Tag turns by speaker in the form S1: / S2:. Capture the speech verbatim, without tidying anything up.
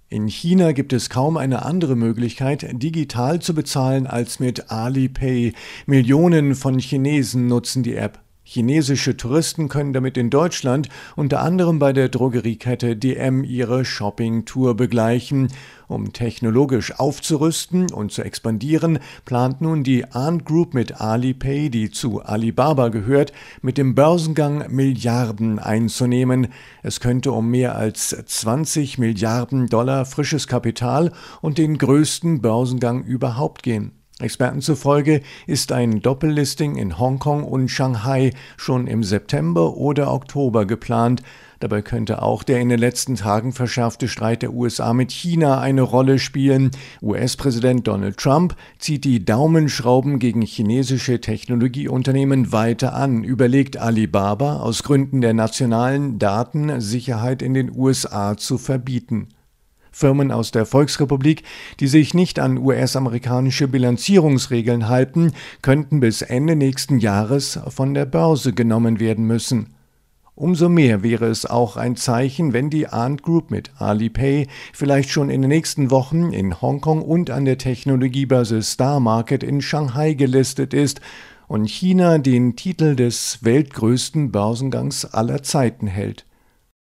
S1: In China gibt es kaum eine andere Möglichkeit, digital zu bezahlen als mit Alipay. Millionen von Chinesen nutzen die App. Chinesische Touristen können damit in Deutschland unter anderem bei der Drogeriekette D M ihre Shopping-Tour begleichen. Um technologisch aufzurüsten und zu expandieren, plant nun die Ant Group mit Alipay, die zu Alibaba gehört, mit dem Börsengang Milliarden einzunehmen. Es könnte um mehr als zwanzig Milliarden Dollar frisches Kapital und den größten Börsengang überhaupt gehen. Experten zufolge ist ein Doppellisting in Hongkong und Shanghai schon im September oder Oktober geplant. Dabei könnte auch der in den letzten Tagen verschärfte Streit der U S A mit China eine Rolle spielen. U S-Präsident Donald Trump zieht die Daumenschrauben gegen chinesische Technologieunternehmen weiter an, überlegt Alibaba aus Gründen der nationalen Datensicherheit in den U S A zu verbieten. Firmen aus der Volksrepublik, die sich nicht an U S-amerikanische Bilanzierungsregeln halten, könnten bis Ende nächsten Jahres von der Börse genommen werden müssen. Umso mehr wäre es auch ein Zeichen, wenn die Ant Group mit Alipay vielleicht schon in den nächsten Wochen in Hongkong und an der Technologiebörse Star Market in Shanghai gelistet ist und China den Titel des weltgrößten Börsengangs aller Zeiten hält.